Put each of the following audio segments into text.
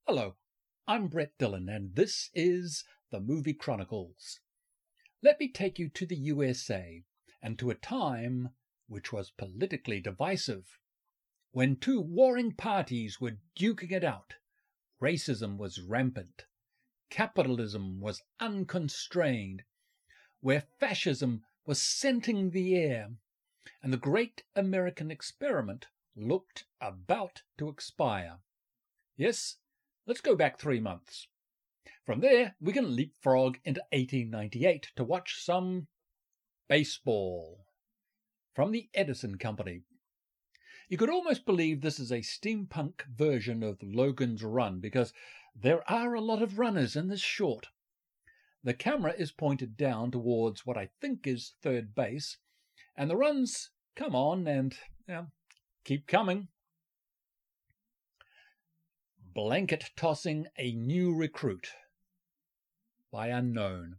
Hello, I'm Brett Dillon, and this is the Movie Chronicles. Let me take you to the USA, and to a time which was politically divisive, when two warring parties were duking it out. Racism was rampant. Capitalism was unconstrained, where fascism was scenting the air, and the great American experiment looked about to expire. Yes, let's go back 3 months. From there, we can leapfrog into 1898 to watch some baseball from the Edison Company. You could almost believe this is a steampunk version of Logan's Run because there are a lot of runners in this short. The camera is pointed down towards what I think is third base, and the runs come on and keep coming. Blanket Tossing a New Recruit by Unknown.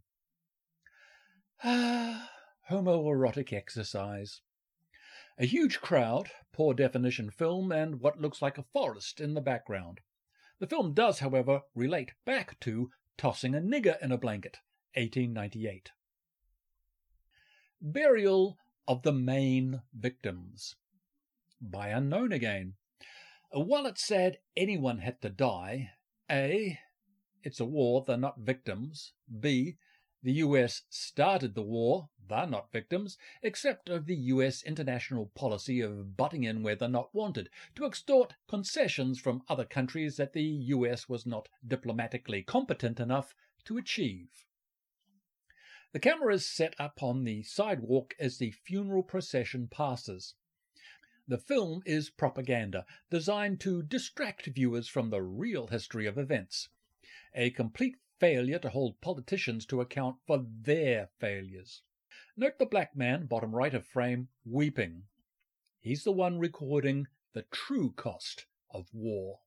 Homoerotic exercise. A huge crowd, poor definition film, and what looks like a forest in the background. The film does, however, relate back to Tossing a Nigger in a Blanket, 1898. Burial of the Maine Victims by Unknown again. While it's sad anyone had to die, A, it's a war, they're not victims. B, the US started the war, they're not victims, except of the US international policy of butting in where they're not wanted, to extort concessions from other countries that the US was not diplomatically competent enough to achieve. The camera is set up on the sidewalk as the funeral procession passes. The film is propaganda, designed to distract viewers from the real history of events. A complete failure to hold politicians to account for their failures. Note the black man, bottom right of frame, weeping. He's the one recording the true cost of war.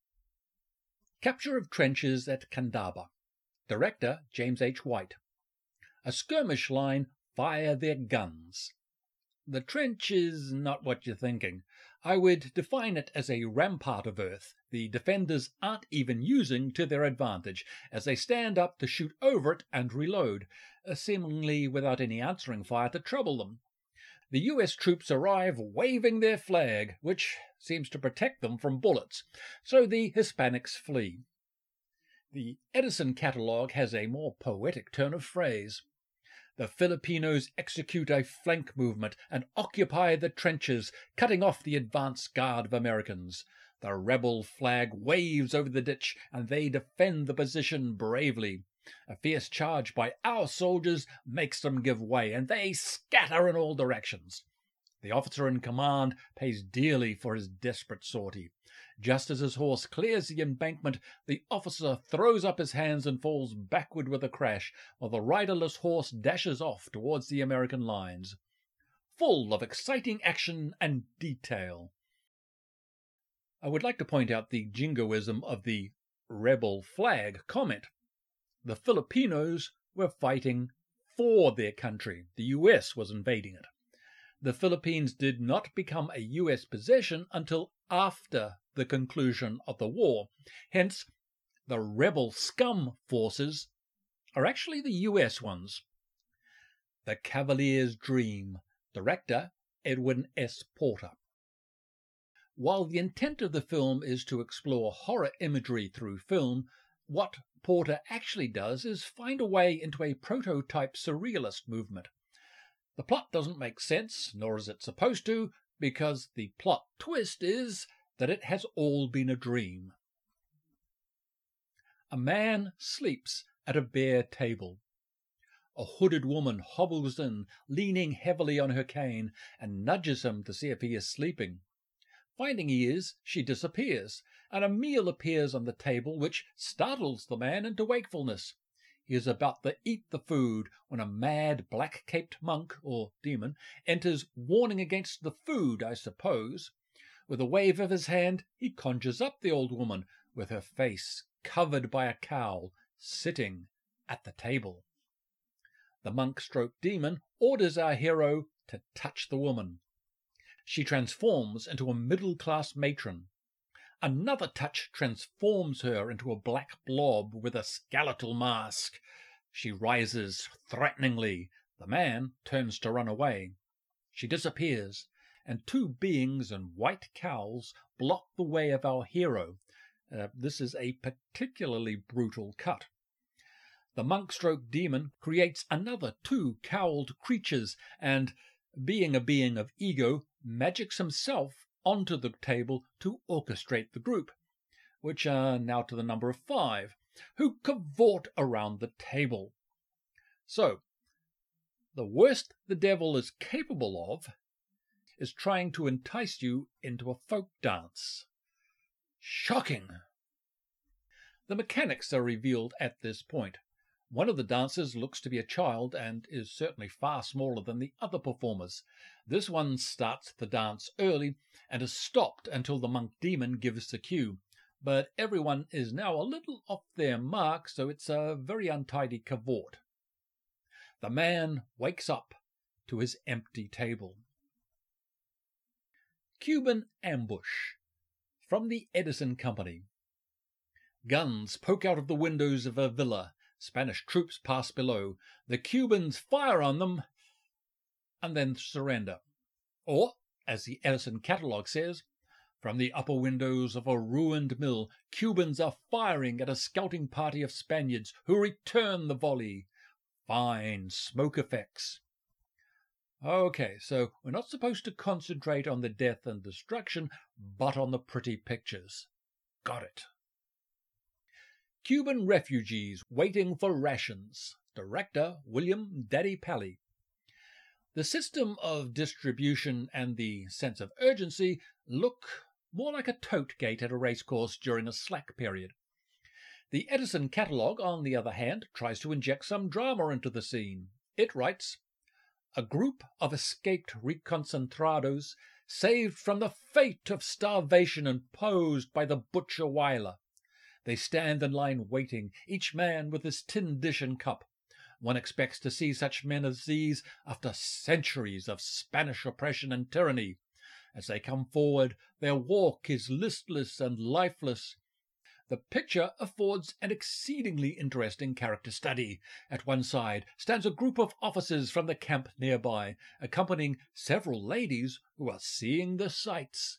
Capture of trenches at Kandaba. Director James H. White. A skirmish line fire their guns. The trench is not what you're thinking. I would define it as a rampart of earth the defenders aren't even using to their advantage as they stand up to shoot over it and reload, seemingly without any answering fire to trouble them. The US troops arrive waving their flag, which seems to protect them from bullets, so the Hispanics flee. The Edison catalogue has a more poetic turn of phrase. The Filipinos execute a flank movement and occupy the trenches, cutting off the advance guard of Americans. The rebel flag waves over the ditch, and they defend the position bravely. A fierce charge by our soldiers makes them give way, and they scatter in all directions. The officer in command pays dearly for his desperate sortie. Just as his horse clears the embankment, the officer throws up his hands and falls backward with a crash, while the riderless horse dashes off towards the American lines. Full of exciting action and detail. I would like to point out the jingoism of the rebel flag comment. The Filipinos were fighting for their country. The US was invading it. The Philippines did not become a US possession until after the conclusion of the war. Hence, the rebel scum forces are actually the US ones. The Cavalier's Dream. Director Edwin S. Porter. While the intent of the film is to explore horror imagery through film, what Porter actually does is find a way into a prototype surrealist movement. The plot doesn't make sense, nor is it supposed to, because the plot twist is that it has all been a dream. A man sleeps at a bare table. A hooded woman hobbles in, leaning heavily on her cane, and nudges him to see if he is sleeping. Finding he is, she disappears, and a meal appears on the table which startles the man into wakefulness. He is about to eat the food when a mad black-caped monk, or demon, enters, warning against the food, I suppose. With a wave of his hand, he conjures up the old woman, with her face covered by a cowl, sitting at the table. The monk-demon orders our hero to touch the woman. She transforms into a middle-class matron. Another touch transforms her into a black blob with a skeletal mask. She rises threateningly. The man turns to run away. She disappears, and two beings in white cowls block the way of our hero. This is a particularly brutal cut. The monk-stroke-demon creates another two cowled creatures and, being a being of ego, magics himself onto the table to orchestrate the group, which are now to the number of 5, who cavort around the table. So, the worst the devil is capable of is trying to entice you into a folk dance. Shocking! The mechanics are revealed at this point. One of the dancers looks to be a child and is certainly far smaller than the other performers. This one starts the dance early and is stopped until the monk demon gives the cue. But everyone is now a little off their mark, so it's a very untidy cavort. The man wakes up to his empty table. Cuban ambush. From the Edison Company. Guns poke out of the windows of a villa. Spanish troops pass below. The Cubans fire on them and then surrender. Or, as the Edison catalogue says, from the upper windows of a ruined mill, Cubans are firing at a scouting party of Spaniards who return the volley. Fine smoke effects. Okay, so we're not supposed to concentrate on the death and destruction, but on the pretty pictures. Got it. Cuban refugees waiting for rations. Director William Daddy Paley. The system of distribution and the sense of urgency look more like a tote gate at a racecourse during a slack period. The Edison catalogue, on the other hand, tries to inject some drama into the scene. It writes, "A group of escaped reconcentrados saved from the fate of starvation imposed by the butcher Weiler. They stand in line waiting, each man with his tin dish and cup. One expects to see such men as these after centuries of Spanish oppression and tyranny. As they come forward, their walk is listless and lifeless. The picture affords an exceedingly interesting character study. At one side stands a group of officers from the camp nearby, accompanying several ladies who are seeing the sights."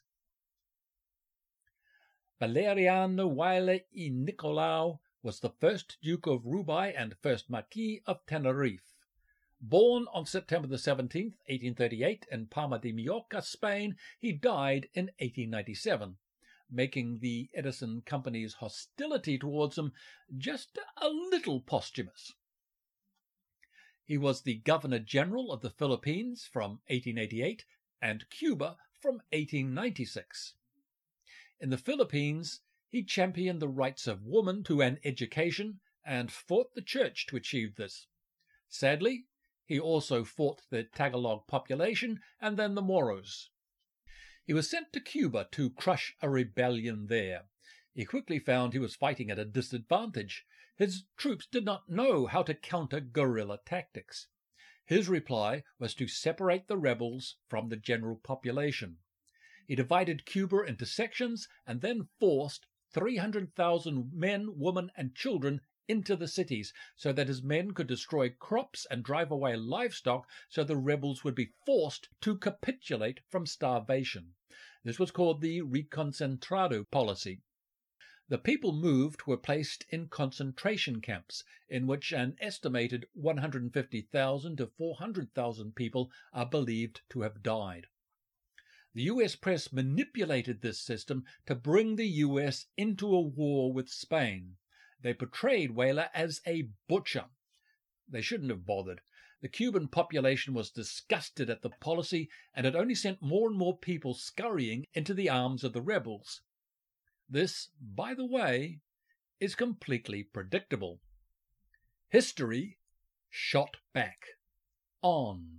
Valeriano Weiler y Nicolau was the first Duke of Rubai and first Marquis of Tenerife. Born on September the 17th, 1838, in Palma de Mallorca, Spain, he died in 1897, making the Edison Company's hostility towards him just a little posthumous. He was the Governor-General of the Philippines from 1888 and Cuba from 1896. In the Philippines, he championed the rights of women to an education and fought the church to achieve this. Sadly, he also fought the Tagalog population and then the Moros. He was sent to Cuba to crush a rebellion there. He quickly found he was fighting at a disadvantage. His troops did not know how to counter guerrilla tactics. His reply was to separate the rebels from the general population. He divided Cuba into sections and then forced 300,000 men, women, and children into the cities so that his men could destroy crops and drive away livestock so the rebels would be forced to capitulate from starvation. This was called the Reconcentrado policy. The people moved were placed in concentration camps, in which an estimated 150,000 to 400,000 people are believed to have died. The US press manipulated this system to bring the US into a war with Spain. They portrayed Weiler as a butcher. They shouldn't have bothered. The Cuban population was disgusted at the policy, and it only sent more and more people scurrying into the arms of the rebels. This, by the way, is completely predictable. History shot back on.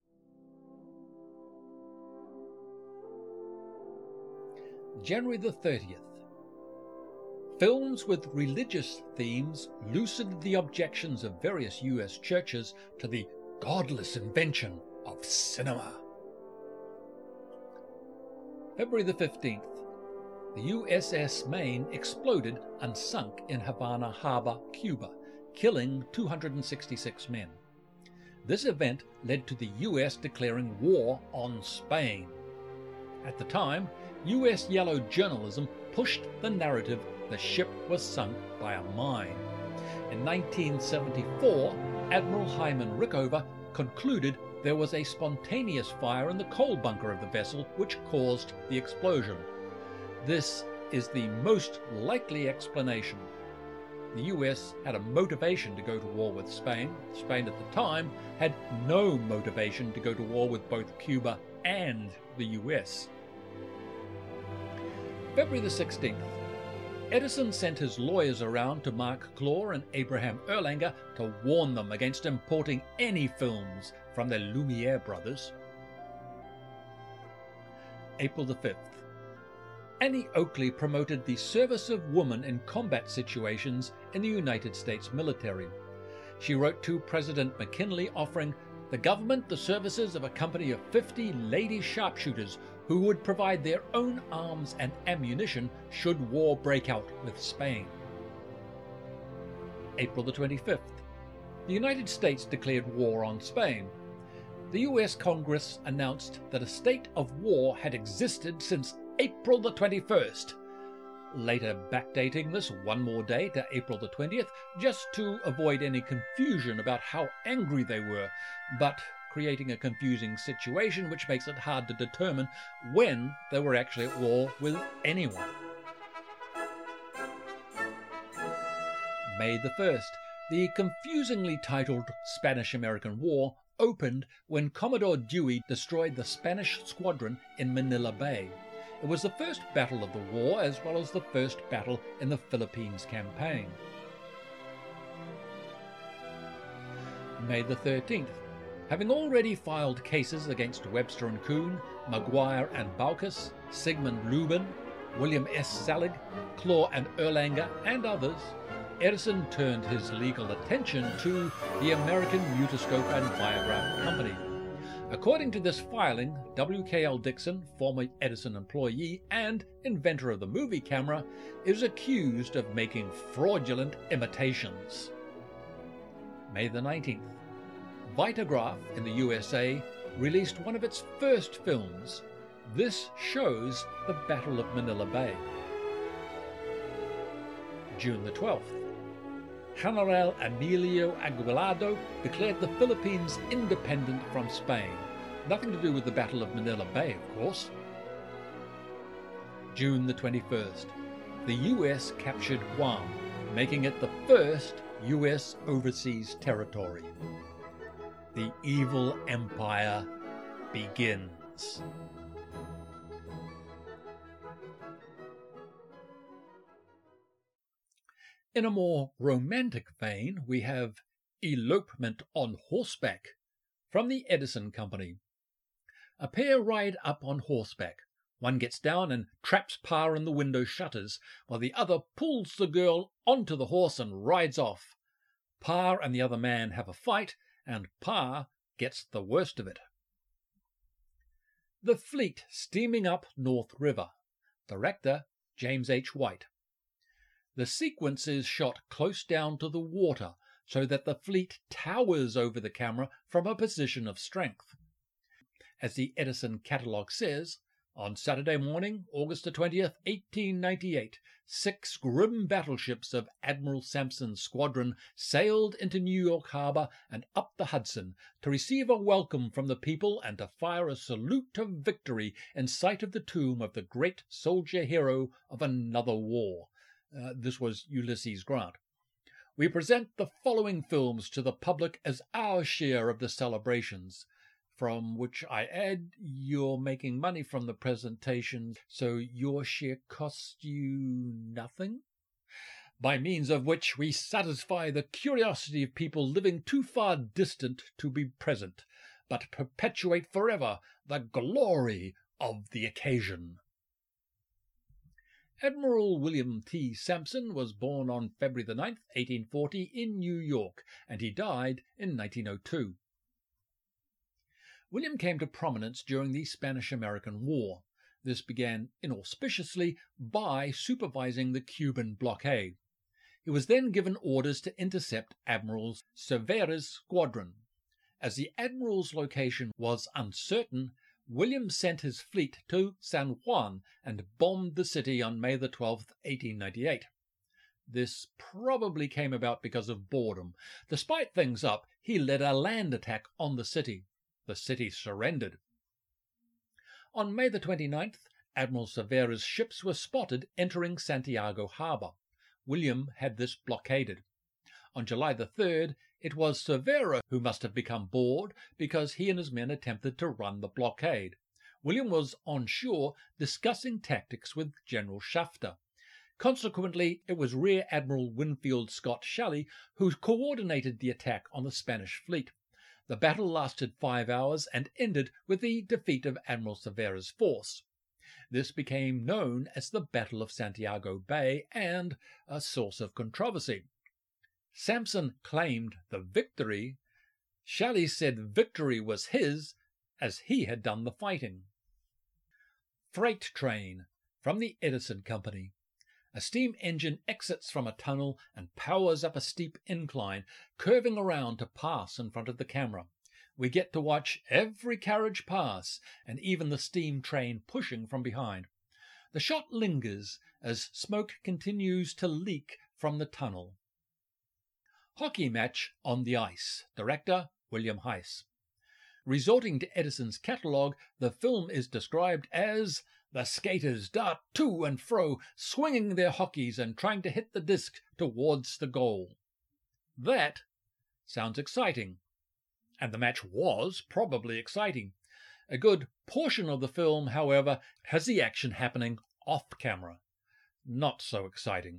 January the 30th. Films with religious themes loosened the objections of various US churches to the godless invention of cinema. February the 15th. the USS Maine exploded and sunk in Havana Harbor, Cuba, killing 266 men. This event led to the US declaring war on Spain. At the time, US yellow journalism pushed the narrative the ship was sunk by a mine. In 1974, Admiral Hyman Rickover concluded there was a spontaneous fire in the coal bunker of the vessel which caused the explosion. This is the most likely explanation. The US had a motivation to go to war with Spain. Spain at the time had no motivation to go to war with both Cuba and the US. February the 16th. Edison sent his lawyers around to Mark Clore and Abraham Erlanger to warn them against importing any films from the Lumiere brothers. April the 5th. Annie Oakley promoted the service of women in combat situations in the United States military. She wrote to President McKinley offering the government the services of a company of 50 lady sharpshooters who would provide their own arms and ammunition should war break out with Spain. April the 25th. The United States declared war on Spain. The US Congress announced that a state of war had existed since April the 21st, later backdating this one more day to April the 20th just to avoid any confusion about how angry they were, but creating a confusing situation which makes it hard to determine when they were actually at war with anyone. May the 1st. The confusingly titled Spanish-American War opened when Commodore Dewey destroyed the Spanish squadron in Manila Bay. It was the first battle of the war as well as the first battle in the Philippines campaign. May the 13th. Having already filed cases against Webster and Kuhn, Maguire and Baucus, Sigmund Lubin, William S. Salig, Clore and Erlanger and others, Edison turned his legal attention to the American Mutoscope and Biograph Company. According to this filing, W.K.L. Dixon, former Edison employee and inventor of the movie camera, is accused of making fraudulent imitations. May the 19th. Vitagraph in the USA released one of its first films. This shows the Battle of Manila Bay. June the 12th. General Emilio Aguinaldo declared the Philippines independent from Spain. Nothing to do with the Battle of Manila Bay, of course. June the 21st. The US captured Guam, making it the first US overseas territory. The evil empire begins. In a more romantic vein, we have Elopement on Horseback from the Edison Company. A pair ride up on horseback. One gets down and traps Pa in the window shutters, while the other pulls the girl onto the horse and rides off. Pa and the other man have a fight, and Pa gets the worst of it. The Fleet steaming up North River. Director James H. White. The sequence is shot close down to the water so that the fleet towers over the camera from a position of strength. As the Edison catalogue says, on Saturday morning, August the 20th, 1898, 6 grim battleships of Admiral Sampson's squadron sailed into New York Harbor and up the Hudson to receive a welcome from the people and to fire a salute of victory in sight of the tomb of the great soldier hero of another war. This was Ulysses Grant. We present the following films to the public as our share of the celebrations, from which I add you're making money from the presentation, so your share costs you nothing, by means of which we satisfy the curiosity of people living too far distant to be present, but perpetuate forever the glory of the occasion. Admiral William T. Sampson was born on February the 9th, 1840 in New York, and he died in 1902. William came to prominence during the Spanish-American War. This began inauspiciously by supervising the Cuban blockade. He was then given orders to intercept Admiral Cervera's squadron. As the Admiral's location was uncertain, William sent his fleet to San Juan and bombed the city on May 12, 1898. This probably came about because of boredom. To spice things up, he led a land attack on the city. The city surrendered. On May 29th, Admiral Cervera's ships were spotted entering Santiago Harbour. William had this blockaded. On July 3rd, it was Cervera who must have become bored because he and his men attempted to run the blockade. William was on shore discussing tactics with General Shafter. Consequently, it was Rear Admiral Winfield Scott Shelley who coordinated the attack on the Spanish fleet. The battle lasted 5 hours and ended with the defeat of Admiral Cervera's force. This became known as the Battle of Santiago Bay and a source of controversy. Sampson claimed the victory. Shelley said victory was his, as he had done the fighting. Freight train from the Edison Company. A steam engine exits from a tunnel and powers up a steep incline, curving around to pass in front of the camera. We get to watch every carriage pass, and even the steam train pushing from behind. The shot lingers as smoke continues to leak from the tunnel. Hockey match on the ice. Director, William Heiss. Resorting to Edison's catalogue, the film is described as the skaters dart to and fro, swinging their hockeys and trying to hit the disc towards the goal. That sounds exciting. And the match was probably exciting. A good portion of the film, however, has the action happening off camera. Not so exciting.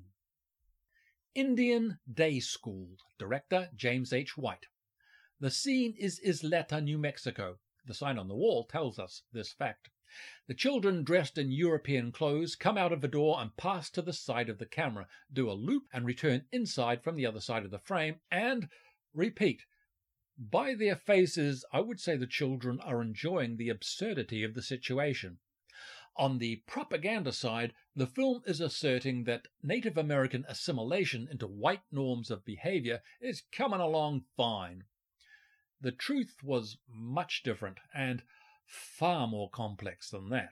Indian Day School. Director, James H. White. The scene is Isleta, New Mexico. The sign on the wall tells us this fact. The children, dressed in European clothes, come out of a door and pass to the side of the camera, do a loop and return inside from the other side of the frame, and repeat. By their faces, I would say the children are enjoying the absurdity of the situation. On the propaganda side, the film is asserting that Native American assimilation into white norms of behavior is coming along fine. The truth was much different and far more complex than that.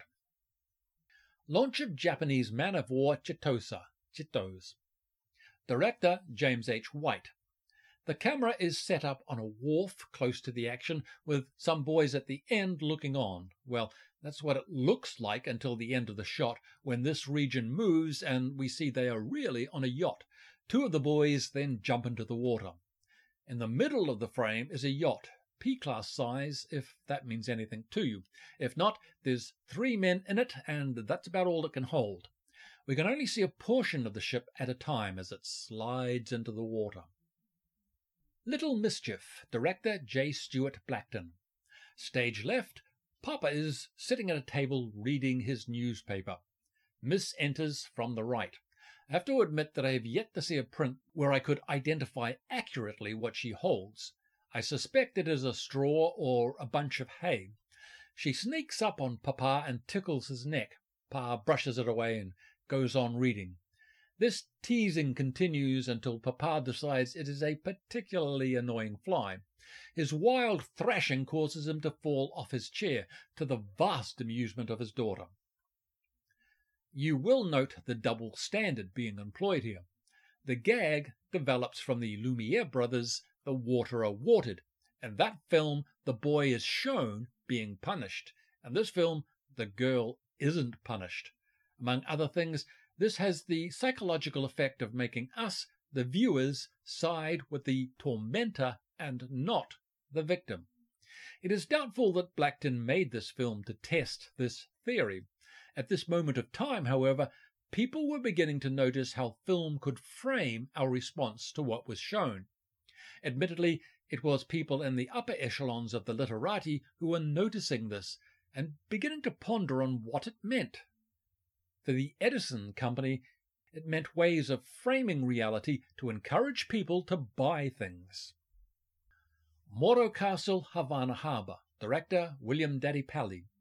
Launch of Japanese man-of-war Chitose. Director, James H. White. The camera is set up on a wharf close to the action, with some boys at the end looking on. Well, that's what it looks like until the end of the shot, when this region moves and we see they are really on a yacht. Two of the boys then jump into the water. In the middle of the frame is a yacht, P-class size, if that means anything to you. If not, there's 3 men in it, and that's about all it can hold. We can only see a portion of the ship at a time as it slides into the water. Little Mischief. Director, J. Stuart Blackton. Stage left, Papa is sitting at a table reading his newspaper. Miss enters from the right. I have to admit that I have yet to see a print where I could identify accurately what she holds. I suspect it is a straw or a bunch of hay. She sneaks up on Papa and tickles his neck. Pa brushes it away and goes on reading. This teasing continues until Papa decides it is a particularly annoying fly. His wild thrashing causes him to fall off his chair, to the vast amusement of his daughter. You will note the double standard being employed here. The gag develops from the Lumiere brothers' The Water Are Watered. In that film, the boy is shown being punished. In this film, the girl isn't punished. Among other things, this has the psychological effect of making us, the viewers, side with the tormentor and not the victim. It is doubtful that Blackton made this film to test this theory. At this moment of time, however, people were beginning to notice how film could frame our response to what was shown. Admittedly, it was people in the upper echelons of the literati who were noticing this and beginning to ponder on what it meant. For the Edison Company, it meant ways of framing reality to encourage people to buy things. Morro Castle, Havana Harbour. Director, William Daddy Paley.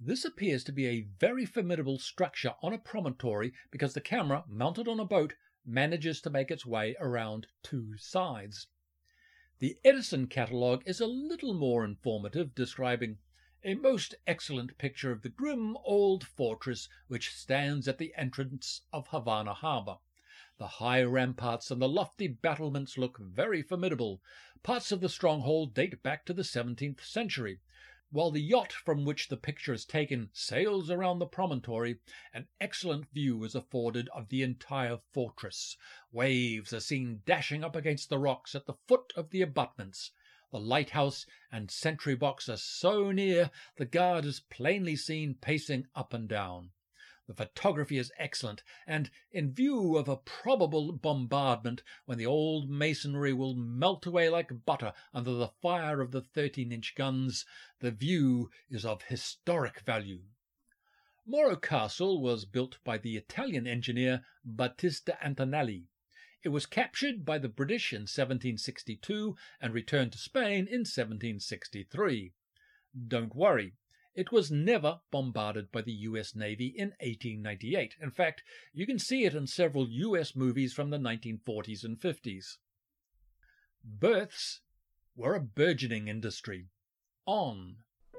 This appears to be a very formidable structure on a promontory because the camera, mounted on a boat, manages to make its way around two sides. The Edison catalogue is a little more informative, describing a most excellent picture of the grim old fortress which stands at the entrance of Havana harbour. The high ramparts and the lofty battlements look very formidable. Parts of the stronghold date back to the 17th century. While the yacht from which the picture is taken sails around the promontory, an excellent view is afforded of the entire fortress. Waves are seen dashing up against the rocks at the foot of the abutments. The lighthouse and sentry box are so near the guard is plainly seen pacing up and down. The photography is excellent, and in view of a probable bombardment, when the old masonry will melt away like butter under the fire of the 13-inch guns, the view is of historic value. Moro Castle was built by the Italian engineer Battista Antonelli. It was captured by the British in 1762 and returned to Spain in 1763. Don't worry. It was never bombarded by the US Navy in 1898. In fact, you can see it in several US movies from the 1940s and 50s. Births were a burgeoning industry. On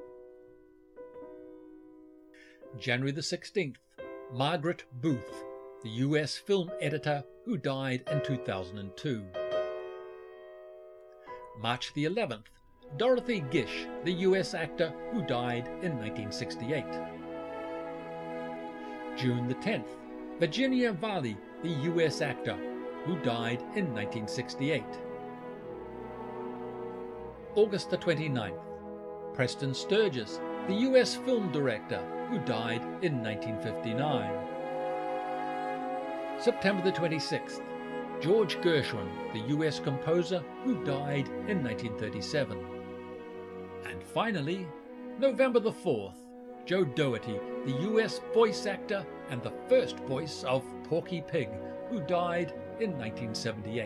January the 16th, Margaret Booth, the US film editor who died in 2002. March the 11th, Dorothy Gish, the US actor who died in 1968. June the 10th, Virginia Valli, the US actor who died in 1968. August the 29th, Preston Sturges, the US film director who died in 1959. September the 26th, George Gershwin, the US composer who died in 1937. And finally, November the 4th, Joe Doherty, the US voice actor and the first voice of Porky Pig, who died in 1978.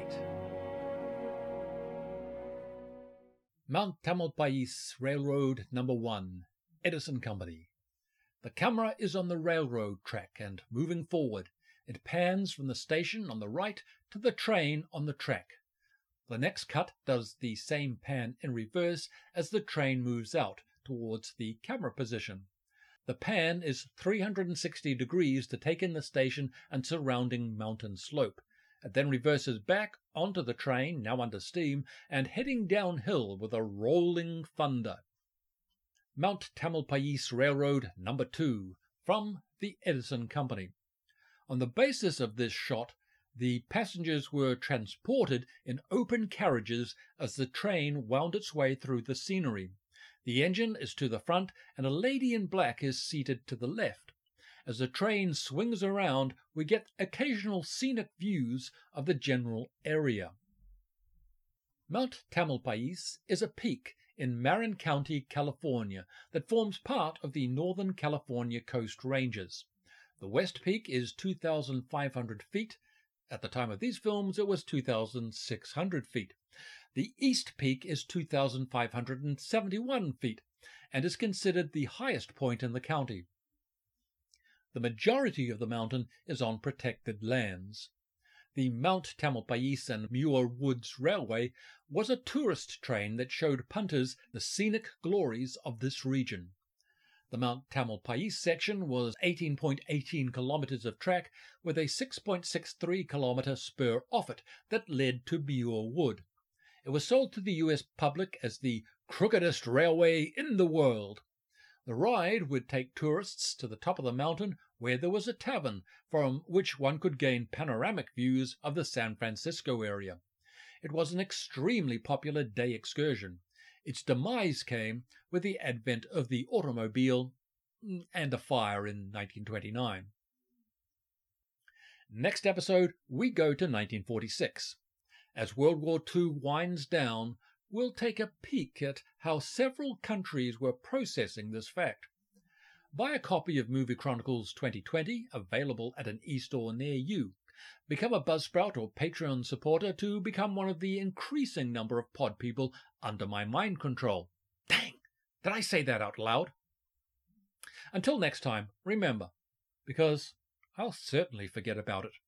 Mount Tamalpais Railroad No. 1, Edison Company. The camera is on the railroad track and moving forward. It pans from the station on the right to the train on the track. The next cut does the same pan in reverse as the train moves out towards the camera position. The pan is 360 degrees to take in the station and surrounding mountain slope. It then reverses back onto the train, now under steam, and heading downhill with a rolling thunder. Mount Tamalpais Railroad No. 2, from the Edison Company. On the basis of this shot, the passengers were transported in open carriages as the train wound its way through the scenery. The engine is to the front and a lady in black is seated to the left. As the train swings around, we get occasional scenic views of the general area. Mount Tamalpais is a peak in Marin County, California, that forms part of the Northern California Coast Ranges. The West Peak is 2,500 feet. At the time of these films, it was 2,600 feet. The East Peak is 2,571 feet and is considered the highest point in the county. The majority of the mountain is on protected lands. The Mount Tamalpais and Muir Woods Railway was a tourist train that showed punters the scenic glories of this region. The Mount Tamalpais section was 18.18 kilometers of track with a 6.63 kilometer spur off it that led to Muir Wood. It was sold to the US public as the crookedest railway in the world. The ride would take tourists to the top of the mountain where there was a tavern from which one could gain panoramic views of the San Francisco area. It was an extremely popular day excursion. Its demise came with the advent of the automobile and a fire in 1929. Next episode, we go to 1946. As World War II winds down, we'll take a peek at how several countries were processing this fact. Buy a copy of Movie Chronicles 2020, available at an e-store near you. Become a Buzzsprout or Patreon supporter to become one of the increasing number of pod people under my mind control. Dang! Did I say that out loud? Until next time, remember, because I'll certainly forget about it.